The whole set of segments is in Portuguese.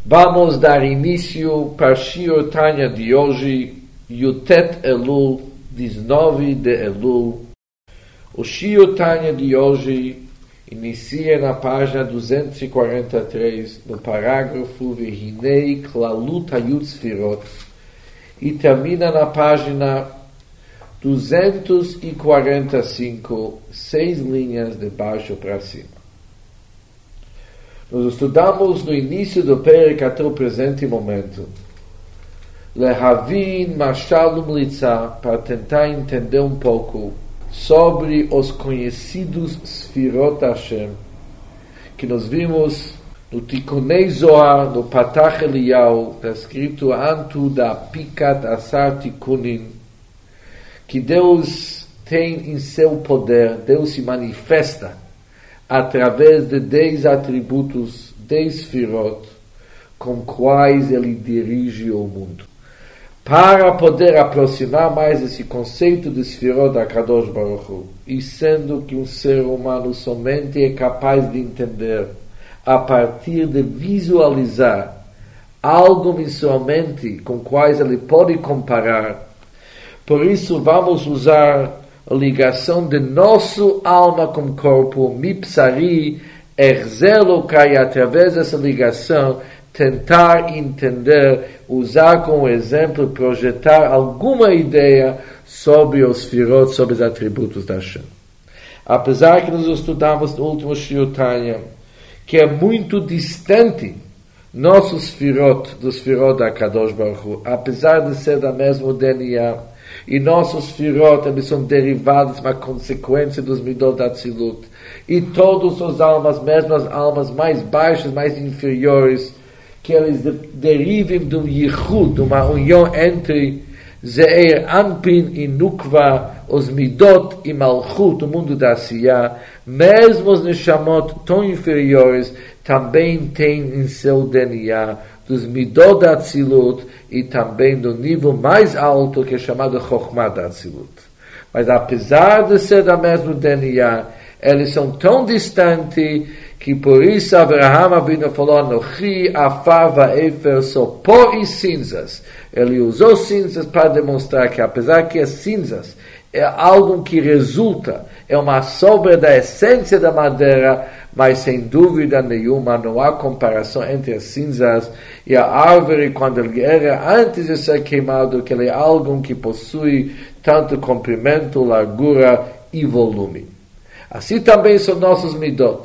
Vamos dar início para Shiur Tanya de hoje, Yutet Elul, 19 de Elul. O Shiur Tanya de hoje inicia na página 243, no parágrafo Vehinei Klalut Hayut Sfirot, e termina na página 245, 6 linhas de baixo para cima. Nós estudamos no início do Perek até o presente momento Lehavin Mashal Umlitza, para tentar entender um pouco sobre os conhecidos Sfirot Hashem, que nós vimos no Tikunei Zohar, no Patach Eliyahu, está escrito Antu da Pikat Asar Tikunin, que Deus tem em seu poder, Deus se manifesta através de 10 atributos, 10 Sfirot, com quais ele dirige o mundo. Para poder aproximar mais esse conceito de Sfirot da Kadosh Baruch Hu, e sendo que um ser humano somente é capaz de entender a partir de visualizar algo em sua mente com quais ele pode comparar, por isso vamos usar a ligação de nosso alma com corpo, mipsari, erzelokai, através dessa ligação, tentar entender, usar como exemplo, projetar alguma ideia sobre os Sfirot, sobre os atributos da Hashem. Apesar que nós estudamos no último Shiur Tanya, que é muito distante nossos Sfirot, dos Sfirot da Kadosh Baruch Hu, apesar de ser da mesma DNA, e nossos Sfirot, eles são derivados, uma consequência dos Midot da Atzilut. E todas as almas, mesmo as almas mais baixas, mais inferiores, que eles derivem de um Yichud, de uma união entre Ze'er Anpin e Nukva, os Midot e Malchut, o mundo da Asiyah, mesmo os Neshamot tão inferiores, também têm em seu DNA dos Midot da Atzilut e também do nível mais alto que é chamado Chokhmah da Atzilut. Mas apesar de ser da mesma DNA, eles são tão distantes que por isso Avraham Avinu falou Anochi, Afar Vaefer, sou pó e cinzas. Ele usou cinzas para demonstrar que apesar que as cinzas é algo que resulta, é uma sobra da essência da madeira, mas sem dúvida nenhuma não há comparação entre as cinzas e a árvore quando ele era antes de ser queimado, que ele é algo que possui tanto comprimento, largura e volume. Assim também são nossos midot.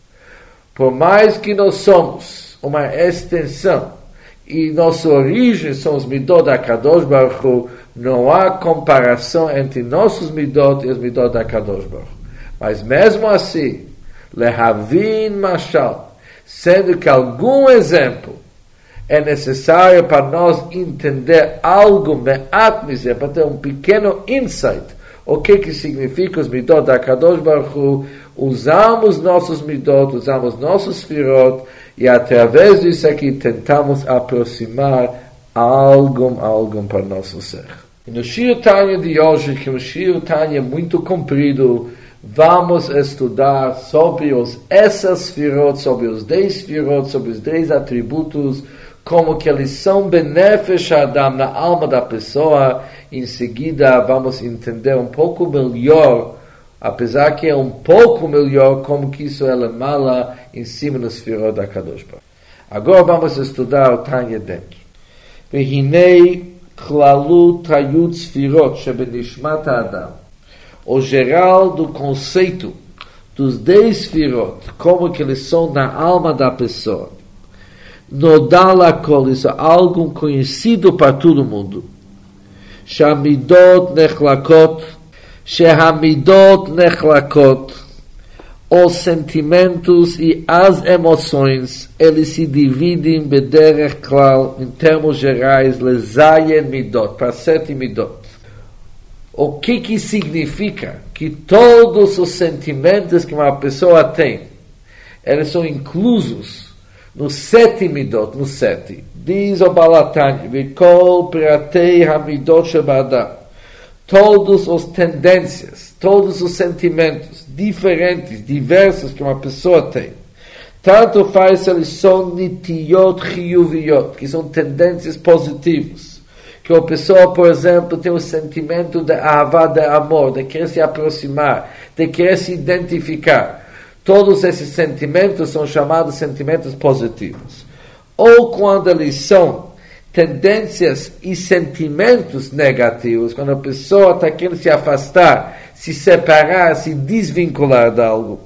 Por mais que nós somos uma extensão e nossa origem são os midot da Kadosh Baruch Hu, não há comparação entre nossos midot e os midot da Kadosh Baruch Hu. Mas mesmo assim, Lehavin Mashal, sendo que algum exemplo é necessário para nós entender algo, para ter um pequeno insight, o que significa os midot da Kadosh Baruch Hu, usamos nossos midot, usamos nossos Sfirot, e através disso aqui tentamos aproximar algo para nosso ser. E no Shiur Tanya de hoje, que é um Shiur Tanya muito comprido, vamos estudar sobre essas Sfirot, sobre os 10 Sfirot, sobre os 10 atributos, como que eles são benefícios Adam, na alma da pessoa. Em seguida vamos entender um pouco melhor, apesar que é um pouco melhor, como que isso é mala em cima dos Sfirot da Kadosh Baruch Hu. Agora vamos estudar o Tanya dentro. Vehinei Klalut Hayut Sfirot Shebenishmat Adam. O geral do conceito dos 10 Sfirot, como que eles são na alma da pessoa. Nodalakol, isso é algo conhecido para todo mundo. Shamidot nechlakot, Shehamidot nechlakot, os sentimentos e as emoções, eles se dividem bederech klal, em termos gerais, lezayen midot, para 7 midot. O que significa? Que todos os sentimentos que uma pessoa tem, eles são inclusos nos 7 midot, nos 7. Diz o Balatani, Vikol Pratei Hamidot Shebadam. Todas as tendências, todos os sentimentos diferentes, diversos que uma pessoa tem, Tanto faz se eles são nitiyot chiyuviyot, que são tendências positivas. Que uma pessoa, por exemplo, tem o sentimento de ahavá, de amor, de querer se aproximar, de querer se identificar. Todos esses sentimentos são chamados sentimentos positivos. Ou quando eles são tendências e sentimentos negativos, quando a pessoa está querendo se afastar, se separar, se desvincular de algo.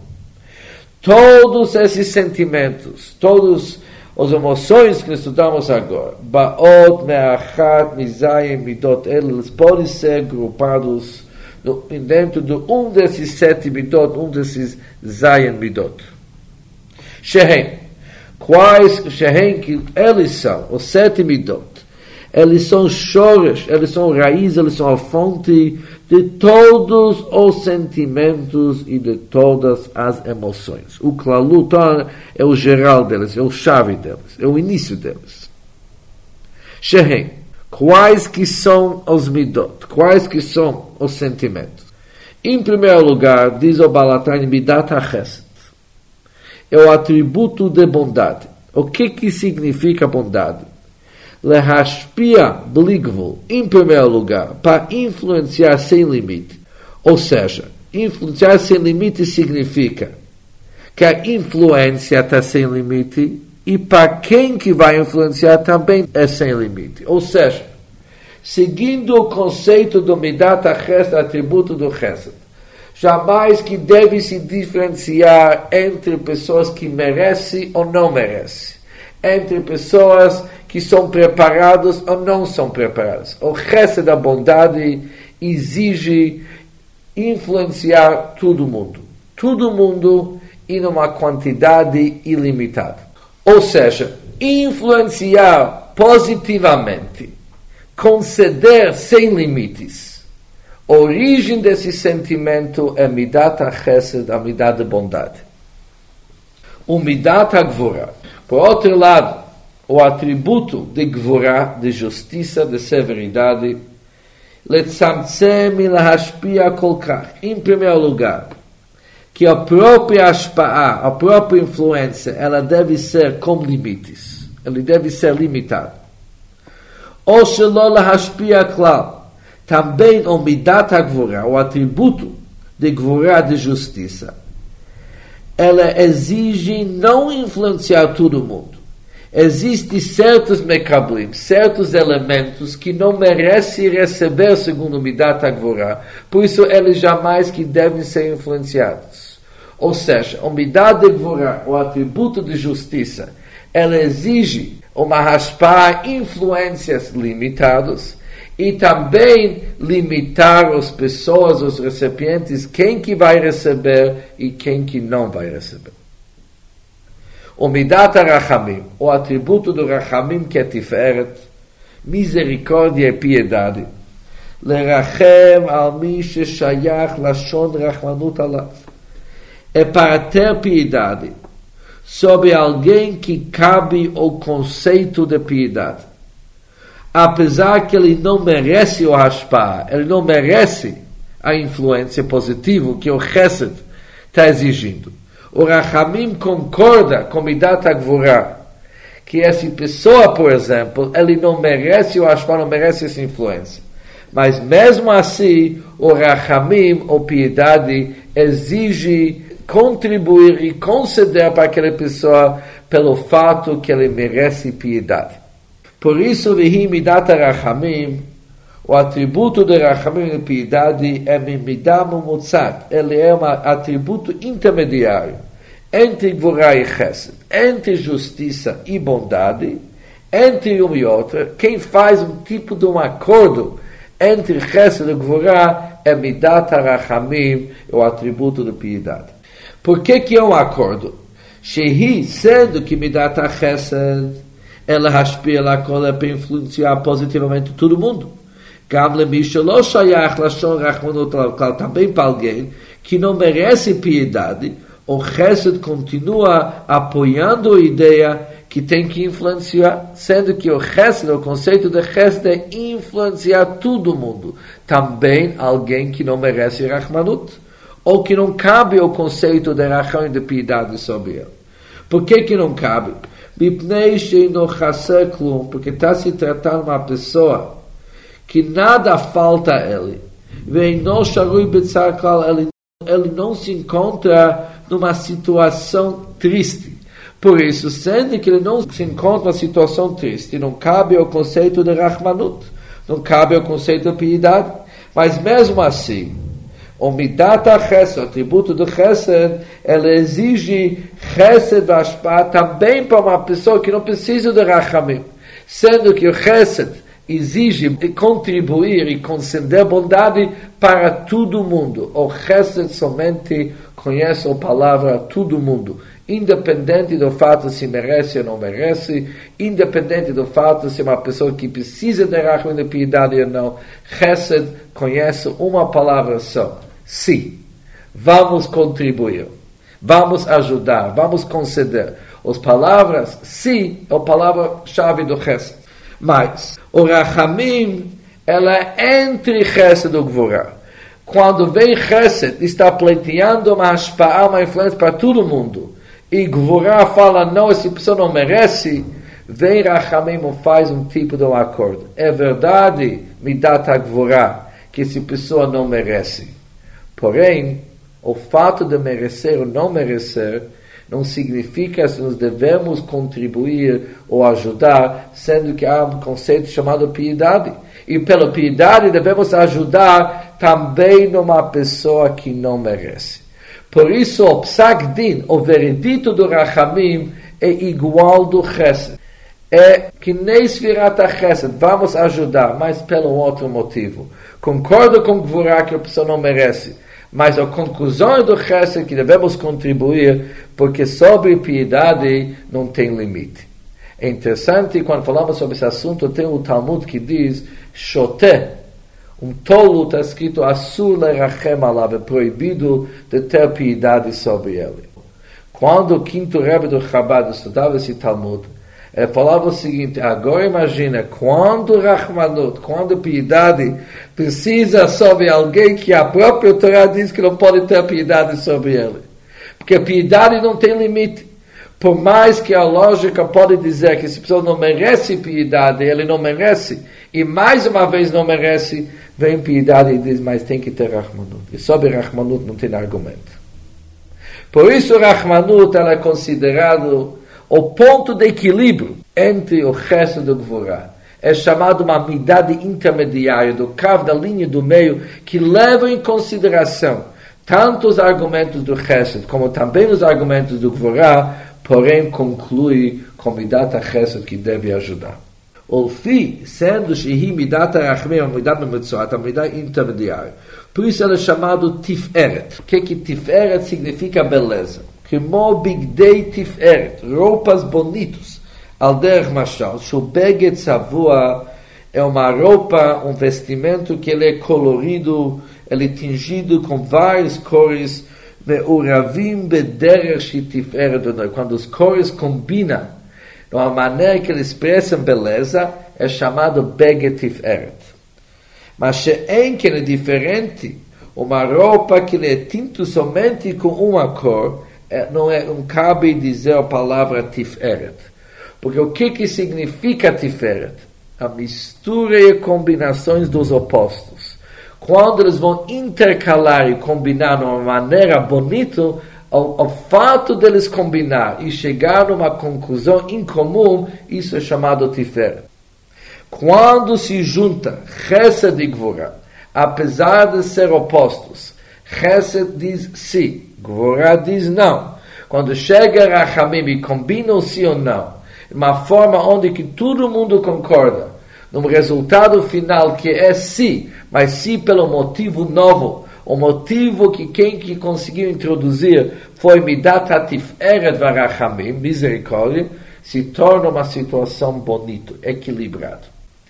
Todos esses sentimentos, todas as emoções que estudamos agora, Ba'ot, Me'achat, Mizayim, Midot, eles podem ser agrupados dentro de um desses 7 Midot, um desses Zayin Midot. Shehen. Quais Shehen que eles são, os 7 Midot? Eles são shoresh, eles são raiz, eles são a fonte de todos os sentimentos e de todas as emoções. O klalut é o geral deles, é o chave deles, é o início deles. Shehen, quais que são os midot? Quais que são os sentimentos? Em primeiro lugar, diz o Baal HaTanya, midat ha-chesed. É o atributo de bondade. O que significa bondade? Lehashpia bligvul, em primeiro lugar, para influenciar sem limite. Ou seja, influenciar sem limite significa que a influência está sem limite e para quem que vai influenciar também é sem limite. Ou seja, seguindo o conceito do Midat HaChesed, atributo do Chesed, jamais que deve se diferenciar entre pessoas que merecem ou não merecem, entre pessoas que são preparadas ou não são preparadas. O Chesed da bondade exige influenciar todo mundo e numa quantidade ilimitada. Ou seja, influenciar positivamente, conceder sem limites. A origem desse sentimento é Midat HaChesed, a Midat de bondade. O Midat HaGvura. Por outro lado, o atributo de Gvura, de justiça, de severidade, letzamtzem e lahashpia kolkach. Em primeiro lugar, que a própria ashpa'ah, a própria influência, ela deve ser com limites. Ele deve ser limitado. Ou shelo lahashpia klal. Também o Midat HaGvura, o atributo de Gvura, de justiça, ela exige não influenciar todo mundo. Existem certos mekablim, certos elementos que não merecem receber segundo o Midat HaGvura, por isso eles jamais que devem ser influenciados. Ou seja, o Midat HaGvura, o atributo de justiça, ela exige uma hashpah, influências limitadas, e também limitar as pessoas, os recipientes, quem que vai receber e quem que não vai receber. O Midat HaRachamim, o atributo do Rachamim que é Tiferet, misericórdia e piedade, lerachem al mi sheshayach lashon rachmanut alav, é para ter piedade sobre alguém que cabe o conceito de piedade. Apesar que ele não merece o hashpah, ele não merece a influência positiva que o Chesed está exigindo. O Rachamim concorda com Midat HaGvura, que essa pessoa, por exemplo, ele não merece o hashpah, não merece essa influência. Mas mesmo assim, o Rachamim, ou piedade, exige contribuir e conceder para aquela pessoa pelo fato que ele merece piedade. Por isso, Vihi Midat HaRachamim, o atributo de Rachamim e piedade é Midah Mumutzat. Ele é um atributo intermediário entre Gvura e Chesed, entre justiça e bondade, entre uma e outra. Quem faz um tipo de um acordo entre Chesed e Gvura é Midat HaRachamim, o atributo de piedade. Por que é um acordo? Shehi, sendo que Midat HaChesed ela hashpia lá para influenciar positivamente todo mundo. Também para alguém que não merece piedade, o Chesed continua apoiando a ideia que tem que influenciar, sendo que o Chesed, o conceito de Chesed é influenciar todo mundo. Também alguém que não merece Rachmanut, ou que não cabe o conceito de Rachman e de piedade sobre ele. Por que não cabe? Porque está se tratando de uma pessoa que nada falta a ele. Ele não se encontra numa situação triste. Por isso, sendo que ele não se encontra numa situação triste, não cabe o conceito de Rahmanut, não cabe o conceito de piedade. Mas mesmo assim, o Midat HaChesed, o atributo do Chesed, ele exige Chesed Vashpah também para uma pessoa que não precisa de Rachamim. Sendo que o Chesed exige contribuir e conceder bondade para todo mundo. O Chesed somente conhece a palavra a todo mundo, independente do fato se merece ou não merece, independente do fato se é uma pessoa que precisa de rachum de piedade ou não. Chesed conhece uma palavra só: sim. Vamos contribuir, vamos ajudar, vamos conceder. As palavras sim é a palavra-chave do Chesed. Mas o rachamim, ela é entre Chesed e Gvurah. Quando vem Chesed, está pleiteando uma hashpa'ah, uma influência para todo mundo, e Gvurah fala, não, essa pessoa não merece, vem Rachamim e faz um tipo de um acordo. É verdade, Midat HaGvurah, que essa pessoa não merece. Porém, o fato de merecer ou não merecer, não significa que nós devemos contribuir ou ajudar, sendo que há um conceito chamado piedade. E pela piedade devemos ajudar também numa pessoa que não merece. Por isso, o Psak Din, o veredito do Rachamim, é igual do Chesed. É que nem Sfirat HaChesed, vamos ajudar, mas pelo outro motivo. Concordo com Gvurah que a pessoa não merece, mas a conclusão do Chesed que devemos contribuir, porque sobre piedade não tem limite. É interessante, quando falamos sobre esse assunto, tem o Talmud que diz, Shoté, tolo, está escrito, Asur lerachem alav, é proibido de ter piedade sobre ele. Quando o quinto Rebbe do Chabad estudava esse Talmud, ele falava o seguinte, agora imagina, quando Rahmanut, quando piedade precisa sobre alguém que a própria Torá diz que não pode ter piedade sobre ele. Porque a piedade não tem limite. Por mais que a lógica pode dizer que essa pessoa não merece piedade, ele não merece, e mais uma vez não merece, vem piedade e diz, mas tem que ter Rahmanut. E sobre Rahmanut não tem argumento. Por isso o Rahmanut ela é considerado o ponto de equilíbrio entre o Chesed e o Gvurah. É chamado uma midade intermediária, do cabo da linha do meio, que leva em consideração tanto os argumentos do Chesed, como também os argumentos do Gvurah, porém conclui com Midat HaChesed que deve ajudar. O fi, sendo Shehi Midat HaRachmim, a Midat HaMitzvot, a Midat intermediária. Por isso ele é chamado Tiferet. O que Tiferet significa beleza? Como Bigdei Tiferet, roupas bonitos. Al derech mashal, Shubeged Savua é uma roupa, um vestimento que ele é colorido, ele é tingido com várias cores, quando as cores combinam de uma maneira que eles expressam beleza, é chamado Beged Tiferet. Mas she'en que é diferente, uma roupa que é tinta somente com uma cor, não cabe dizer a palavra Tiferet. Porque o que significa Tiferet? A mistura e combinações dos opostos. Quando eles vão intercalar e combinar de uma maneira bonita, o fato deles combinar e chegar a uma conclusão incomum, isso é chamado Tiferet. Quando se junta Chesed e Gvurah, apesar de ser opostos, Chesed diz sim, Gvurah diz não. Quando chega Rachamim e combinam sim ou não, uma forma onde que todo mundo concorda, num resultado final que é sim, mas sim pelo motivo novo, o motivo que quem que conseguiu introduzir foi Midat HaTiferet VaRachamim, misericórdia, se torna uma situação bonita, equilibrada.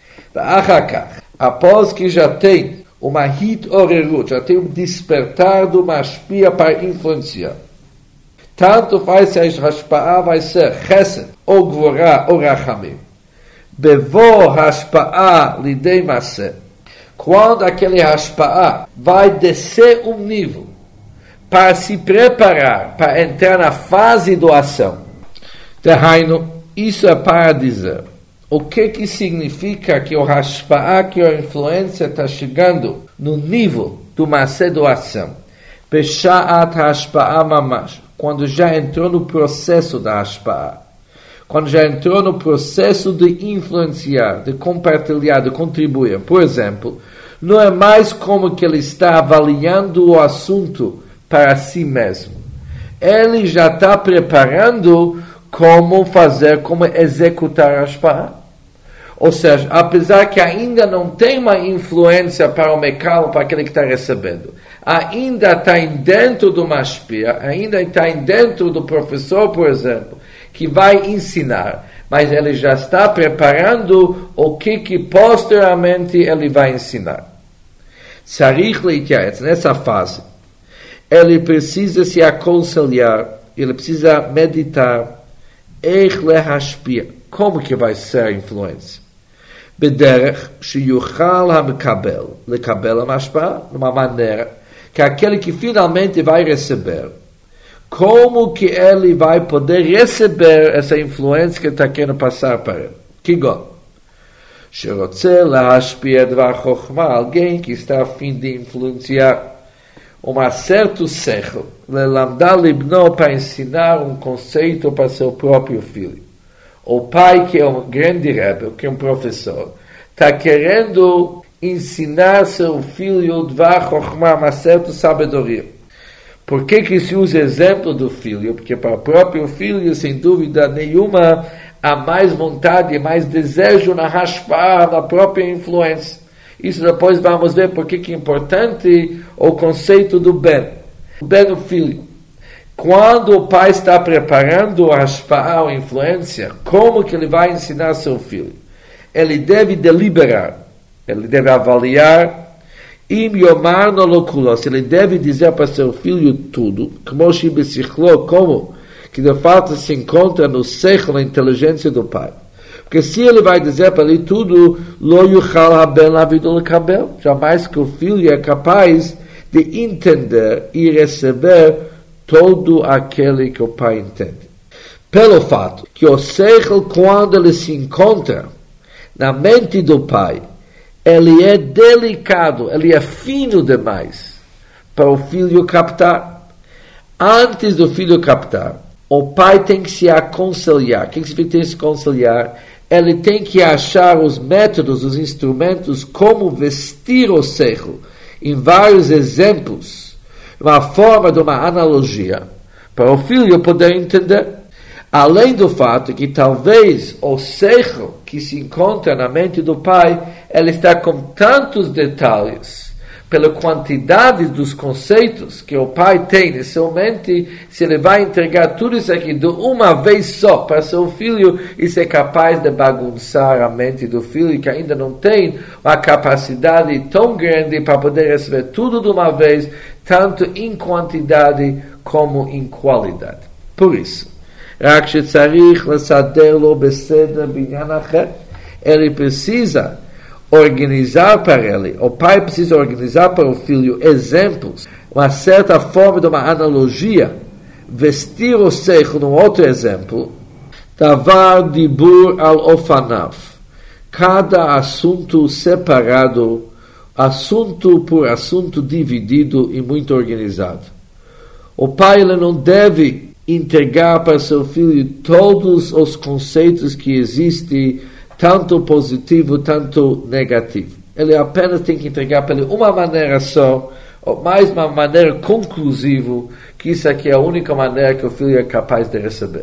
Após que já tem uma hit-orerut, já tem um despertar do mashpia para influenciar. Tanto faz se a hashpa'ah vai ser Chesed, ou Gvurah, ou Rachamim. Bevo hashpa'ah lidei maseh. Quando aquele hashpa'ah vai descer nível para se preparar para entrar na fase do ação. Dahainu, isso é para dizer o que significa que o hashpa'a, que a influência está chegando no nível do maaseh doação. Besha'at hashpa'a mamash, quando já entrou no processo da hashpa'a, quando já entrou no processo de influenciar, de compartilhar, de contribuir. Por exemplo, não é mais como que ele está avaliando o assunto para si mesmo. Ele já está preparando como fazer, como executar a hashpa'a. Ou seja, apesar que ainda não tem uma influência para o mekal, para aquele que está recebendo, ainda está dentro do mashpia, ainda está dentro do professor, por exemplo, que vai ensinar, mas ele já está preparando o que posteriormente ele vai ensinar. Sarich leitiaetz, nessa fase, ele precisa se aconselhar, ele precisa meditar, eich lehashpia, como que vai ser a influência? Bederech sheyuchal hamekabel, lekabel hamashpah, numa maneira que aquele que finalmente vai receber, como que ele vai poder receber essa influência que está querendo passar para ele? Kigon, sherotze lahashpia dvar chokhmah, alguém que está a fim de influenciar um certo sechel, lelamdar libno, para ensinar um conceito para seu próprio filho. O pai, que é um grande rebbe, que é um professor, está querendo ensinar seu filho dvar chokhmah, uma certa sabedoria. Por que se usa exemplo do filho? Porque para o próprio filho, sem dúvida nenhuma, há mais vontade, mais desejo na hashpa'a, na própria influência. Isso depois vamos ver por que é importante o conceito do ben. O ben, o filho. Quando o pai está preparando a hashpa'a, a influência, como que ele vai ensinar seu filho? Ele deve deliberar, ele deve avaliar, im yomar no lokulos, ele deve dizer para seu filho tudo, como que de fato se encontra no seichel, na inteligência do pai. Porque se ele vai dizer para ele tudo, lo yuchal haben lavido lekabel, jamais que o filho é capaz de entender e receber todo aquele que o pai entende. Pelo fato que o seichel, quando ele se encontra na mente do pai, ele é delicado, ele é fino demais para o filho captar. Antes do filho captar, o pai tem que se aconselhar. O que significa tem que se aconselhar? Ele tem que achar os métodos, os instrumentos, como vestir o seichel em vários exemplos, uma forma de uma analogia, para o filho poder entender. Além do fato que talvez o seichel que se encontra na mente do pai, ele está com tantos detalhes, pela quantidade dos conceitos que o pai tem em sua mente, se ele vai entregar tudo isso aqui de uma vez só para seu filho, isso é capaz de bagunçar a mente do filho, que ainda não tem uma capacidade tão grande para poder receber tudo de uma vez, tanto em quantidade como em qualidade. Por isso, ele precisa organizar para ele, o pai precisa organizar para o filho exemplos, uma certa forma de uma analogia, vestir o seichel num outro exemplo, davar dibur al ofanav, cada assunto separado, assunto por assunto dividido e muito organizado. O pai ele não deve entregar para seu filho todos os conceitos que existem, tanto positivo, tanto negativo. Ele apenas tem que entregar para ele uma maneira só, ou mais uma maneira conclusiva, que isso aqui é a única maneira que o filho é capaz de receber.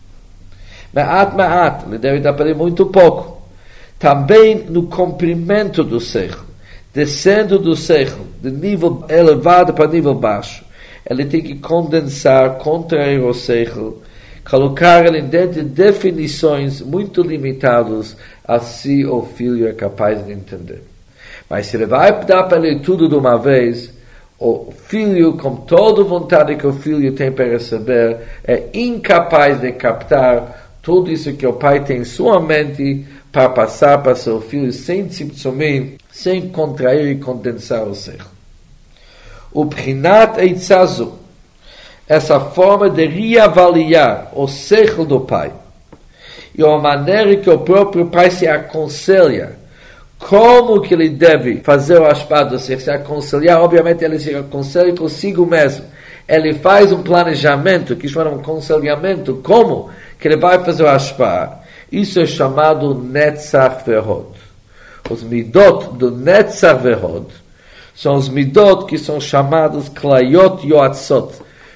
Ma'at, ele deve dar para ele muito pouco. Também no comprimento do seichel, descendo do seichel, de nível elevado para nível baixo, ele tem que condensar, contrair o seichel, colocar ele dentro de definições muito limitadas, assim o filho é capaz de entender. Mas se ele vai dar para ele tudo de uma vez, o filho, com toda a vontade que o filho tem para receber, é incapaz de captar tudo isso que o pai tem em sua mente para passar para seu filho sem tzimtzumim, sem contrair e condensar o seichel. O Prinat Eitzazu, essa forma de reavaliar o seichel do pai e a maneira que o próprio pai se aconselha, como que ele deve fazer o aspado, se aconselhar, obviamente ele se aconselha consigo mesmo. Ele faz um planejamento, que chama um aconselhamento, como que ele vai fazer o aspado. Isso é chamado Netzach Vehod. Os midot do Netzach Vehod são os midot que são chamados Klayot Yoatzot.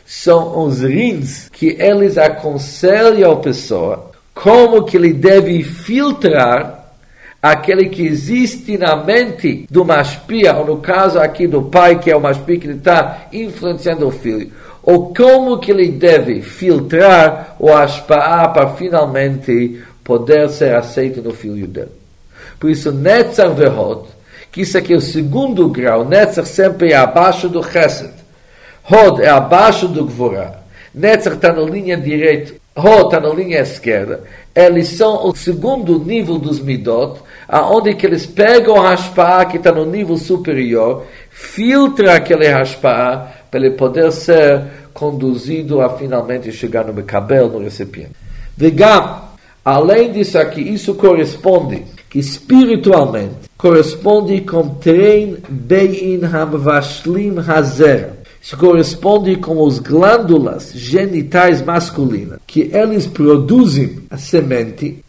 São os rins que eles aconselham a pessoa como que ele deve filtrar aquele que existe na mente do mashpia, ou no caso aqui do pai, que é o mashpia que ele está influenciando o filho. Ou como que ele deve filtrar o ashpa'ah para finalmente poder ser aceito no filho dele. Por isso, Netzach Vehod, que isso aqui é o segundo grau, Netzach sempre é abaixo do Chesed. Hod é abaixo do Gvorah. Netzach está na linha direita, Hod está na linha esquerda. Eles são o segundo nível dos Midot, aonde que eles pegam o Hashpa'ah que está no nível superior, filtra aquele Hashpa'ah para ele poder ser conduzido a finalmente chegar no Mekabel, no recipiente. Vegam, além disso aqui, isso corresponde, que espiritualmente, corresponde com Trein Bein Hamvashlim Hazer. Isso corresponde com os glândulas genitais masculinas, que eles produzem a semente,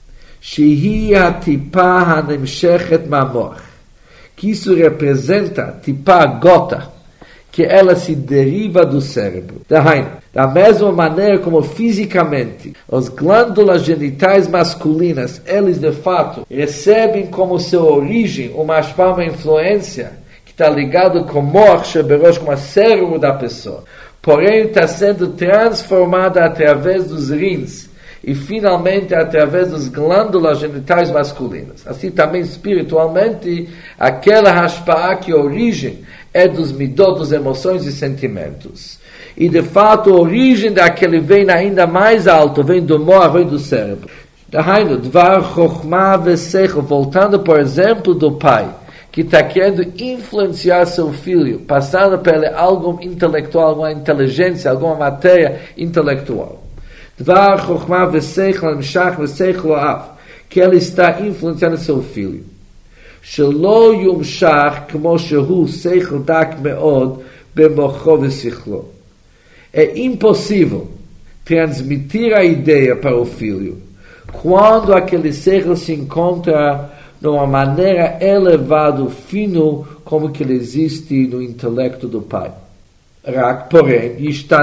Shehi HaTipa HaNemshechet Mamor, que isso representa Tipa gota, que ela se deriva do cérebro. Da mesma maneira como fisicamente, as glândulas genitais masculinas, eles de fato recebem como sua origem uma influência que está ligado com o mor sheberosh, com o cérebro da pessoa. Porém, está sendo transformada através dos rins e finalmente através das glândulas genitais masculinas. Assim também espiritualmente, aquela hashpa'ah que a origem é dos midot, das emoções e sentimentos. E de fato a origem daquele vem ainda mais alto, vem do mor, vem do cérebro. Dahainu, dvar chokhmah veseichel, voltando por exemplo do pai, que está querendo influenciar seu filho, passando por ele algo intelectual, alguma inteligência, alguma matéria intelectual. Dvar chokhmah veseichel, amshach veseichel av, que ele está influenciando seu filho. Shelo yumshach kmo shehu seichel dak meod bemocho vesichlo. É impossível transmitir a ideia para o filho quando aquele seichel se encontra de uma maneira elevada, fino, como que ele existe no intelecto do pai. Porém,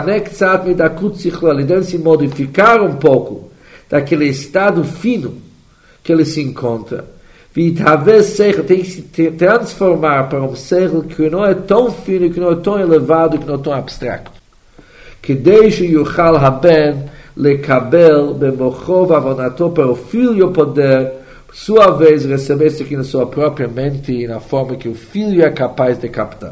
ele deve se modificar um pouco daquele estado fino que ele se encontra. Tem que se transformar para um seichel que não é tão fino, que não é tão elevado, que não é tão abstrato. Que deixe Yuchal Haben lekabel bemocho vavonato, para o filho poder, por sua vez, receber isso aqui na sua própria mente e na forma que o filho é capaz de captar.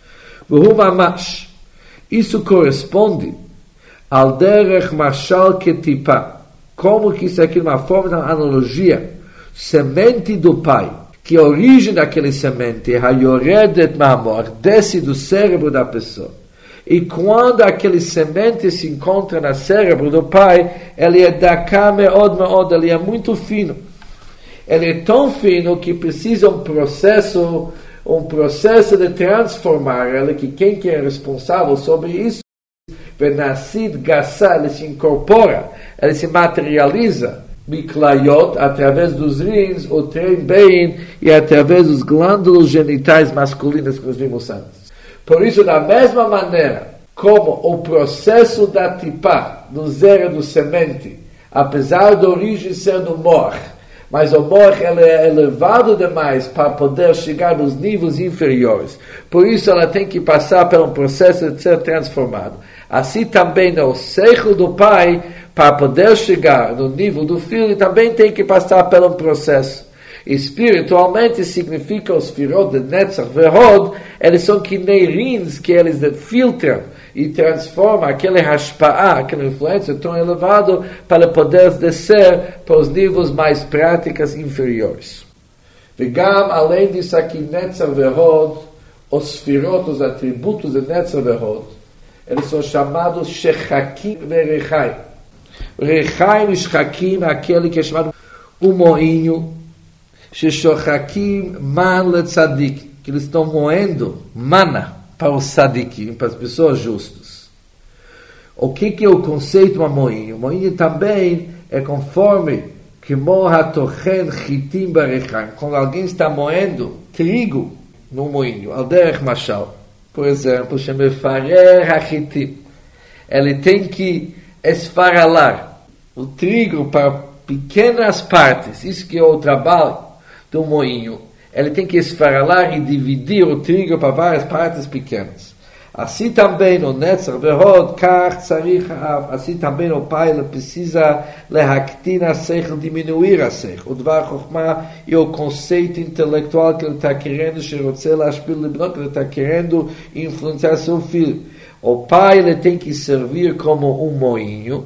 Isso corresponde ao derech mashal ketipa, como que isso aqui é uma forma de analogia, semente do pai, que a origem daquele semente, hayoredet mamor, desce do cérebro da pessoa. E quando aquele semente se encontra no cérebro do pai, ele é daká meod meod, ele é muito fino. Ele é tão fino que precisa um processo de transformar ele, que quem que é responsável sobre isso, benassid gassá, ele se incorpora, ele se materializa, miklayot, através dos rins, o trein bein, e através dos glândulos genitais masculinas que nós vimos antes. Por isso, da mesma maneira como o processo da tipá, do zero do semente, apesar da origem ser do mor, mas o mor ele é elevado demais para poder chegar nos níveis inferiores. Por isso ela tem que passar por um processo de ser transformado. Assim também no seichel do pai, para poder chegar no nível do filho, também tem que passar por um processo. Espiritualmente significa os firot de Netzach Vehod, eles são que nem rins que eles filtram e transformam aquele hashpa'ah, aquela influência tão elevada para poder descer para os níveis mais práticos inferiores. Vegam, além disso aqui, Netzach Vehod, os firot, os atributos de Netzach Vehod, eles são chamados Shechakim e Rechaim. Rechaim e Shechakim é aquele que é chamado o moinho, Shechakim man le tzadik, que eles estão moendo mana para os tzadikim, para as pessoas justas. O que é o conceito do moinho? O moinho também é conforme que morra tochen chitim barechaim, quando alguém está moendo trigo no moinho, al derech mashal. Por exemplo, shemefarer hachitim, ele tem que esfaralar o trigo para pequenas partes. Isso que é o trabalho do moinho. Ele tem que esfaralar e dividir o trigo para várias partes pequenas. Assim também no Netzach Vehod, Kach Tzarich Ha'av. Assim também o pai ele precisa lehaktin ha-seichel, diminuir a seichel. O Dvar Chokhmah e o conceito intelectual que ele está querendo, Sherotze Lashpil Libnot, que ele está querendo influenciar seu filho. O pai ele tem que servir como um moinho,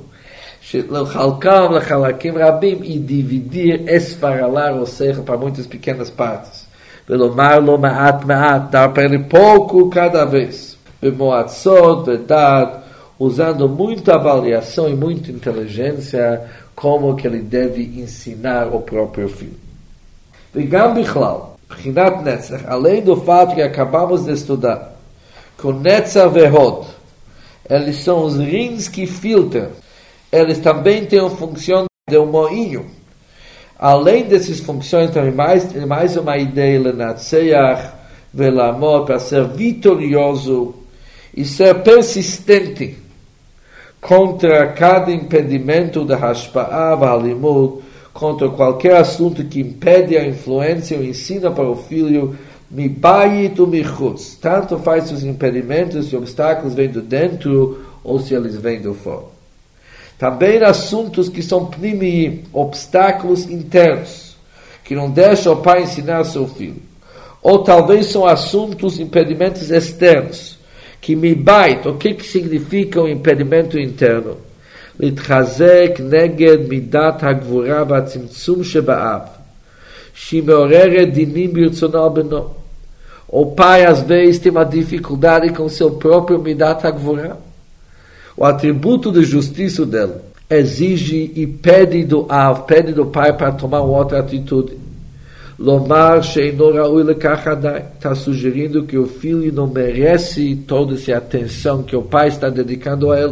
e dividir, esfaralar o seichel para muitas pequenas partes. Velomar lo ma'at ma'at, dar para ele pouco cada vez. Bemoatzot, verdade, usando muita avaliação e muita inteligência, como que ele deve ensinar o próprio filho. Vegam bichlal, Bchinat Netzach, além do fato que acabamos de estudar, com Netzach Vehod, eles são os rins que filtram, eles também têm a função de um moinho. Além dessas funções, tem mais uma ideia, Lenatseach, Velamot, para ser vitorioso e ser persistente contra cada impedimento da Hashpa'ah, Valimud, contra qualquer assunto que impede a influência e o ensino para o filho, Mibayit u Michutz. Tanto faz se os impedimentos e obstáculos vêm do dentro ou se eles vêm do fora. Também assuntos que são pnimiyim, obstáculos internos, que não deixam o pai ensinar seu filho. Ou talvez são assuntos, impedimentos externos, que mibait, o que significa um impedimento interno? Litchazek neged midat hagvura v'atzimtzum sheba'av, shemeoreret dinim birtzonal beno. O pai, às vezes, tem uma dificuldade com seu próprio midat hagvura. O atributo de justiça dele exige e pede do pai para tomar uma outra atitude. Lomar sheino raui lekach hadai, está sugerindo que o filho não merece toda essa atenção que o pai está dedicando a ele.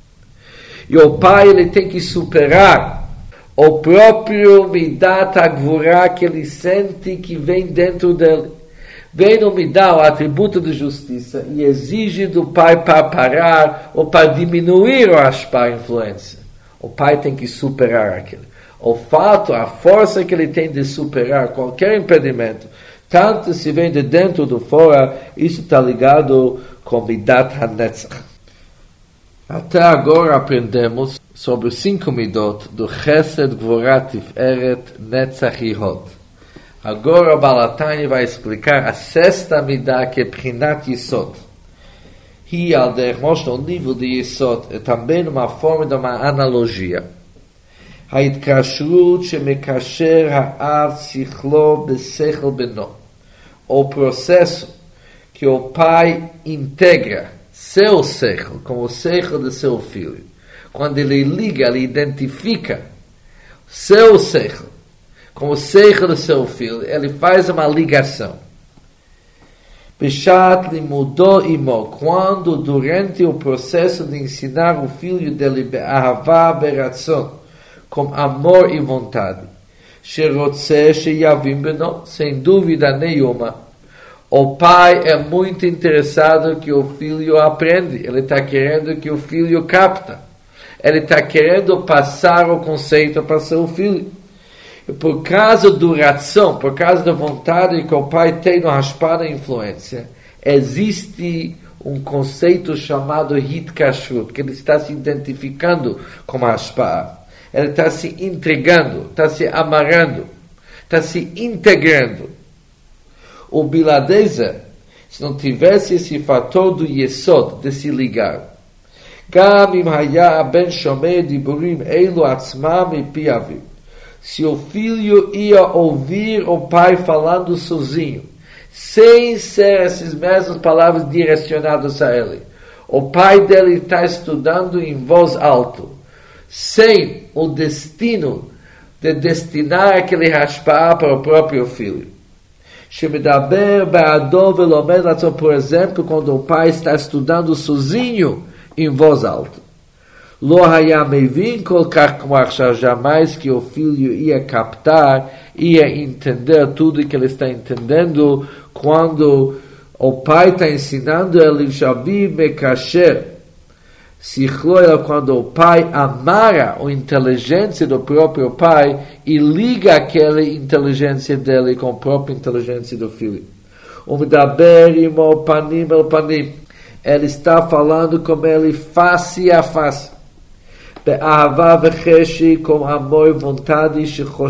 E o pai ele tem que superar o próprio midat hagvura que ele sente que vem dentro dele. Vem no Midah, o atributo de justiça, e exige do pai para parar ou para diminuir o Ashpah, a influência. O pai tem que superar aquilo. O fato, a força que ele tem de superar qualquer impedimento, tanto se vem de dentro ou de fora, isso está ligado com Midat HaNetzach. Até agora aprendemos sobre os 5 Midot do Chesed, Gvura, Tiferet, Netzach e Hod. Agora o Balatani vai explicar a 6ª Midah, que é Bchinat Yesod. E ao dermos no nível de Yesod, é também uma forma de uma analogia. Ha'idkashrut shemekasher ha'av sichlo besechel beno. O processo que o pai integra seu sechel com o sechel de seu filho. Quando ele liga, ele identifica seu sechel com o seichel do seu filho, ele faz uma ligação. Bishat limudou imo, quando durante o processo de ensinar o filho dele be'ahavá beratzon, com amor e vontade, sherotze sheyavim beno, sem dúvida nenhuma, o pai é muito interessado que o filho aprenda, ele está querendo que o filho capta, ele está querendo passar o conceito para seu filho. Por causa do ração, por causa da vontade que o pai tem no Hashpah da influência, existe um conceito chamado Hitkashrut, que ele está se identificando com a Hashpah. Ele está se entregando, está se amarrando, está se integrando. O biladeza, se não tivesse esse fator do Yesod, de se ligar, Gam im haya ben shomei diburim eilu atzmam mipi aviv, se o filho ia ouvir o pai falando sozinho, sem ser essas mesmas palavras direcionadas a ele, o pai dele está estudando em voz alta, sem o destino de destinar aquele hashpa'ah para o próprio filho. Por exemplo, quando o pai está estudando sozinho em voz alta. Lo hayam mevin kol kach como achar, jamais que o filho ia captar, ia entender tudo que ele está entendendo quando o pai está ensinando ele Shaviv Mekasher. Quando o pai amara a inteligência do próprio pai e liga aquela inteligência dele com a própria inteligência do filho. Ele está falando com ele face a face. Com amor e vontade,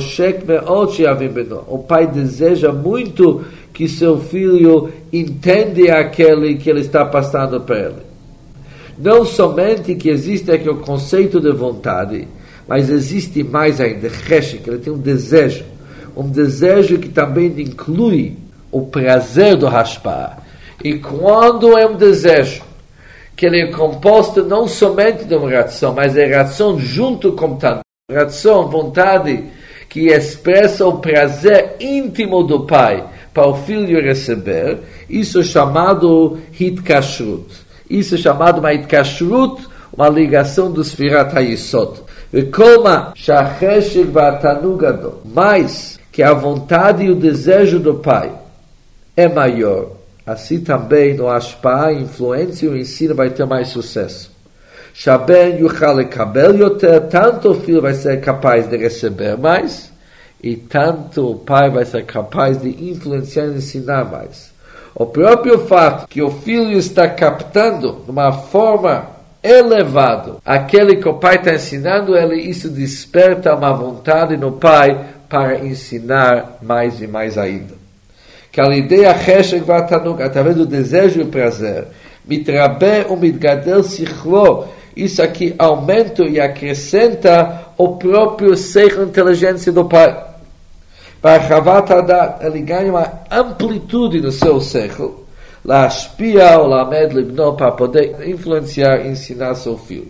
o pai deseja muito que seu filho entenda aquele que ele está passando para ele. Não somente que existe aqui o conceito de vontade, mas existe mais ainda, que ele tem um desejo que também inclui o prazer do hashpa'ah. E quando é um desejo que ele é composto não somente de uma ração, mas é ração junto com tanto. Ração, vontade, que expressa o prazer íntimo do pai para o filho receber, isso é chamado hitkashrut. Isso é chamado uma hitkashrut, uma ligação dos Sfirat HaYisod. Mas que a vontade e o desejo do pai é maior, assim também no hashpa'ah, a influência e o ensino vai ter mais sucesso. Tanto o filho vai ser capaz de receber mais, e tanto o pai vai ser capaz de influenciar e ensinar mais. O próprio fato que o filho está captando de uma forma elevada aquele que o pai está ensinando, isso desperta uma vontade no pai para ensinar mais e mais ainda. Que a ideia através do desejo e prazer, mitrabe ou mitgadel sichlo, isso aqui aumenta e acrescenta o próprio seichel, inteligência do pai. Para Chavat Hadat, ele ganha uma amplitude no seu seichel, la ashpia ou la med libno, para poder influenciar e ensinar seu filho.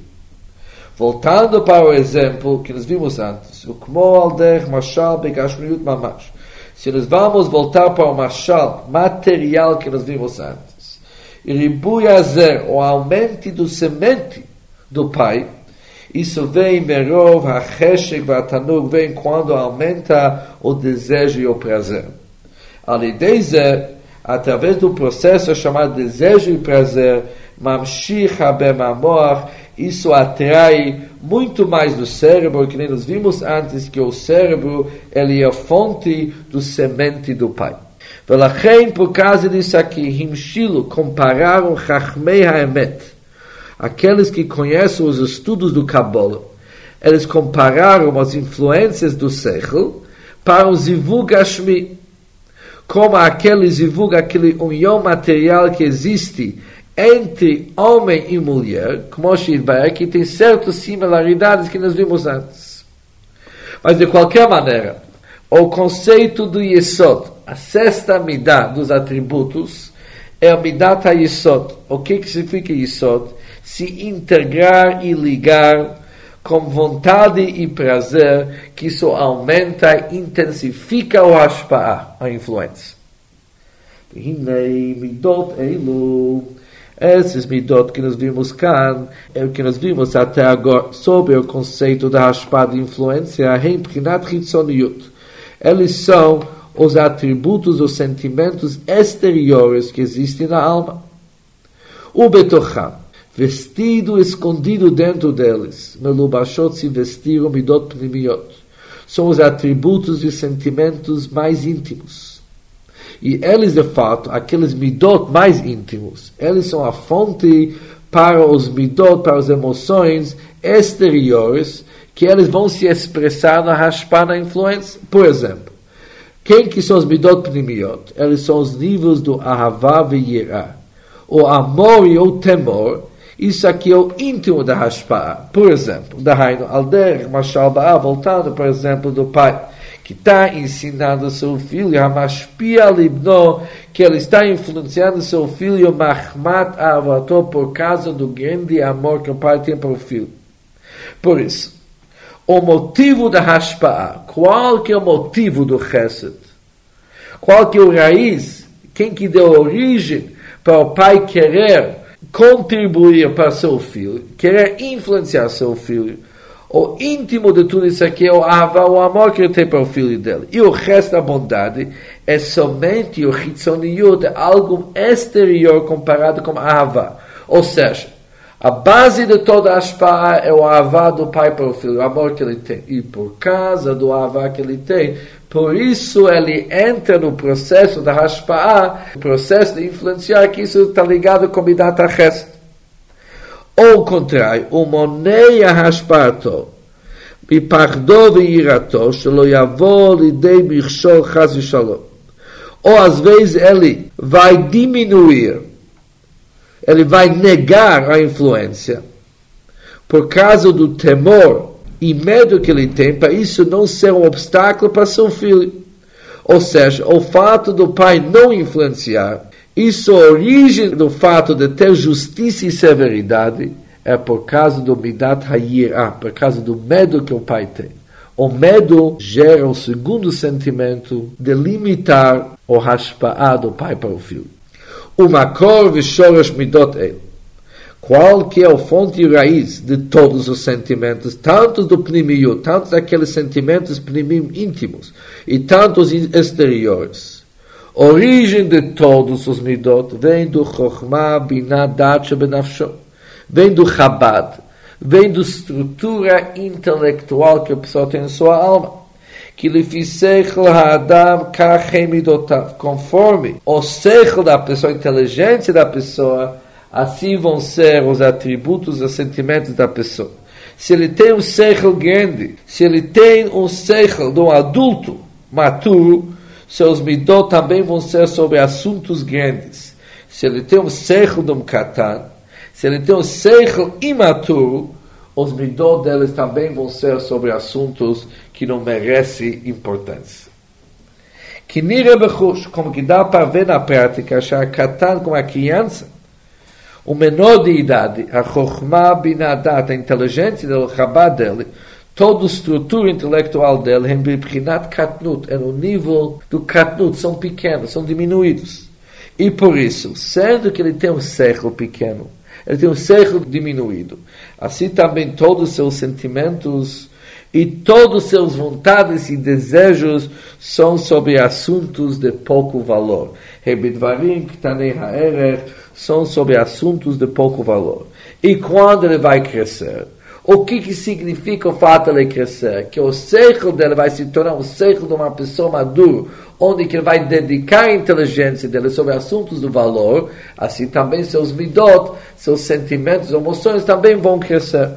Voltando para o exemplo que nós vimos antes, o kmo al derech mashal begashmiut mamash. Se nós vamos voltar para o mashal material que nós vimos antes, e ribui azer, o aumento do semente do pai, isso vem merov, hacheshek, vatanug, vem quando aumenta o desejo e o prazer. Além disso, através do processo chamado desejo e prazer, mamshich habemamoach, isso atrai muito mais do cérebro, que nem nós vimos antes, que o cérebro ele é a fonte do semente do pai. Velachem, por causa disso aqui, himshilo, compararam chachmei haemet, aqueles que conhecem os estudos do Kabbalah, eles compararam as influências do seichel para o zivug hashmi, como aquele zivug, aquele união material que existe entre homem e mulher, como que tem certas similaridades que nós vimos antes. Mas de qualquer maneira, o conceito do Yesod, a sexta midah dos atributos, é a midat ha-Yesod. O que significa Yesod? Se integrar e ligar com vontade e prazer, que isso aumenta e intensifica o hashpa'ah, a influência. Esses midot que nós vimos cá, é o que nós vimos até agora sobre o conceito da hashpa'ah de influência, eles são os atributos, os sentimentos exteriores que existem na alma. O betocham, vestido, escondido dentro deles, melubashot, se vestiram midot pnimiot, são os atributos e os sentimentos mais íntimos. E eles, de fato, aqueles midot mais íntimos, eles são a fonte para os midot, para as emoções exteriores, que eles vão se expressar na hashpa'ah, na influência. Por exemplo, quem que são os midot pnimiot? Eles são os níveis do ahavá e yirá. O amor e o temor, isso aqui é o íntimo da hashpa'ah. Por exemplo, da Hainu Alder, Mashal Ba'ah, voltando, por exemplo, do pai, que está ensinando seu filho, Hamashpia Libno, que ele está influenciando seu filho, Mahmat Avato, por causa do grande amor que o pai tem para o filho. Por isso, o motivo da Hashpa'a, qual que é o motivo do Chesed? Qual que é o raiz? Quem que deu origem para o pai querer contribuir para seu filho, querer influenciar seu filho? O íntimo de tudo isso aqui é o Ahava, o amor que ele tem para o filho dele. E o resto da bondade é somente o Hitzoniyut, algo exterior comparado com Ahava. Ou seja, a base de toda a Hashpa'a é o Ahava do pai para o filho, o amor que ele tem. E por causa do Ahava que ele tem, por isso ele entra no processo da Hashpa'a, o processo de influenciar, que isso está ligado com Midat HaChesed. Ou contrário, o moneia Hashpa'ato, mipachdo ve'irato, shelo yavo lidei michshol chas v'shalom. Ou às vezes ele vai diminuir, ele vai negar a influência, por causa do temor e medo que ele tem, para isso não ser um obstáculo para seu filho. Ou seja, o fato do pai não influenciar, isso, a origem do fato de ter justiça e severidade, é por causa do Midat HaYirah, por causa do medo que o pai tem. O medo gera o segundo sentimento de limitar o Hashpa'a do pai para o filho. O Makor v'Shoresh Midot El. Qual que é a fonte e raiz de todos os sentimentos, tanto do Pnimiyut, tanto daqueles sentimentos Pnimim íntimos, e tantos exteriores? A origem de todos os midot vem do Chokhmah Binah Dat Shebenafsho, vem do Chabad, vem da estrutura intelectual que a pessoa tem em sua alma. Que lhe fiz seichel ha'adam kachem midotav, conforme o seichel da pessoa, a inteligência da pessoa, assim vão ser os atributos, os sentimentos da pessoa. Se ele tem um seichel grande, se ele tem um seichel de um adulto maturo, seus midot também vão ser sobre assuntos grandes. Se ele tem um seichel de um katan, se ele tem um seichel imaturo, os midot deles também vão ser sobre assuntos que não merecem importância. Que nira bechush, como que dá para ver na prática, achar katan como a criança, o menor de idade, a chokhmah binadat, a inteligência dele, o chabad dele, toda a estrutura intelectual dele, em bibchinat katnut, é no nível do katnut, são pequenos, são diminuídos. E por isso, sendo que ele tem um seichel pequeno, ele tem um seichel diminuído, assim também todos os seus sentimentos e todos os seus vontades e desejos são sobre assuntos de pouco valor. Hebidvarim, Ktanei Ha'erech, são sobre assuntos de pouco valor. E quando ele vai crescer, o que significa o fato de ele crescer? Que o seichel dele vai se tornar um seichel de uma pessoa madura, onde que ele vai dedicar a inteligência dele sobre assuntos do valor, assim também seus midot, seus sentimentos, emoções também vão crescer.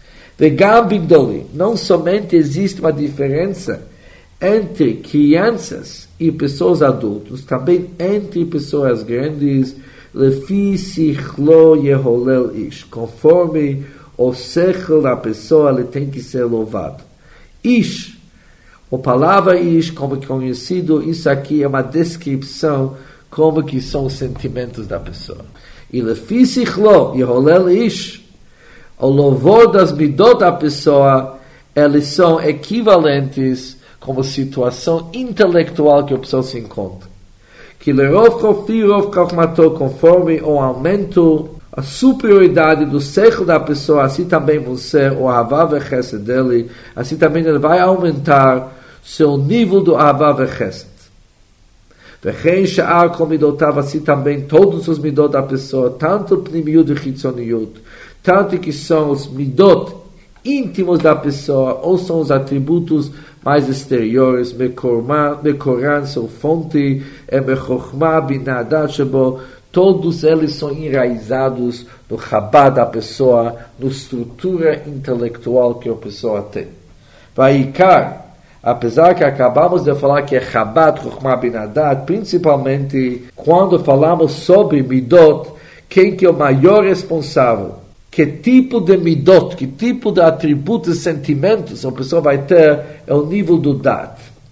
Não somente existe uma diferença entre crianças e pessoas adultas, também entre pessoas grandes, lefi sichlo yeholel ish, conforme o seichel da pessoa ele tem que ser louvado. Ish, a palavra ish, como é conhecido, isso aqui é uma descrição como que são os sentimentos da pessoa. E lefi sichlo yeholel ish, o louvor das midot da pessoa, eles são equivalentes como situação intelectual que a pessoa se encontra. Que lerov chofirov chachmato, conforme o aumento, a superioridade do seichel da pessoa, assim também vão ser o Ahavá vechesed dele, assim também ele vai aumentar seu nível do Ahavá vechesed. Vechen sha'ar kol midotav, assim também todos os midot da pessoa, tanto pnimiyut e chitzoniyut, tanto que são os midot íntimos da pessoa, ou são os atributos mais exteriores, mekoran, são fonte, mechokhmah binadat shebo, todos eles são enraizados no chabad da pessoa, na estrutura intelectual que a pessoa tem. Vaikar, apesar que acabamos de falar que é chabad, chokhmah binadat, principalmente quando falamos sobre midot, quem que é o maior responsável? Que tipo de midot, que tipo de atributos e sentimentos a pessoa vai ter é o nível do dat.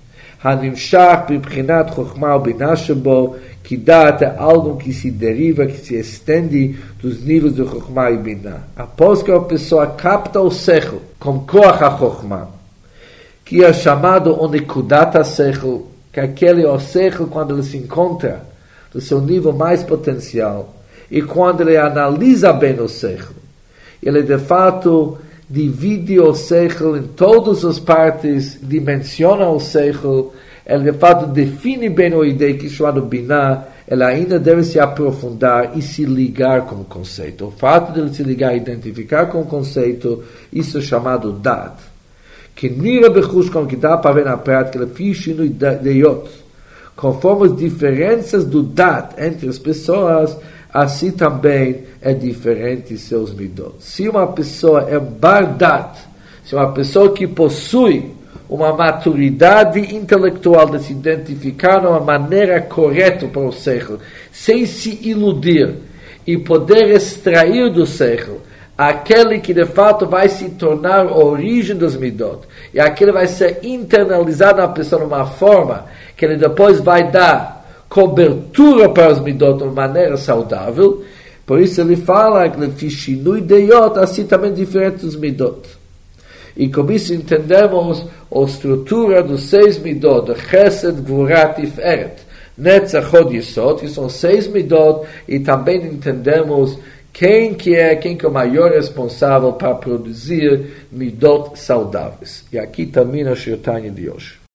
הנמשך בבחינת חוכמה ובינה שבו, que dá algo que se deriva, que se estende dos níveis de Chokhmah e Binah. Após que a pessoa capta o Sechel com Koach HaChokhmah, que é chamado o Nekudat HaSechel, que aquele é o Sechel quando ele se encontra no seu nível mais potencial, e quando ele analisa bem o Sechel, ele de fato divide o Sechel em todas as partes, dimensiona o Sechel, ele de fato define bem a ideia que é chamado Binah, ele ainda deve se aprofundar e se ligar com o conceito. O fato de ele se ligar e identificar com o conceito, isso é chamado Dat. Que nira bechush, como que dá para ver na prática, ele fiz shinui deyot. Conforme as diferenças do Dat entre as pessoas, assim também é diferente seus midot. Se uma pessoa é bar-dat, se uma pessoa que possui uma maturidade intelectual de se identificar de uma maneira correta para o Sechel, sem se iludir, e poder extrair do Sechel aquele que de fato vai se tornar a origem dos midot, e aquele vai ser internalizado na pessoa de uma forma que ele depois vai dar cobertura para os midot de uma maneira saudável. Por isso ele fala que ele fez shinui deyot, assim também diferente dos midot. E com isso entendemos a estrutura dos 6 midot, de Chesed, Gvurah, Tiferet, Netzach, Hod, Yesod, que são 6 midot, e também entendemos quem é o maior responsável para produzir midot saudáveis. E aqui termina o Shir Tanya de hoje.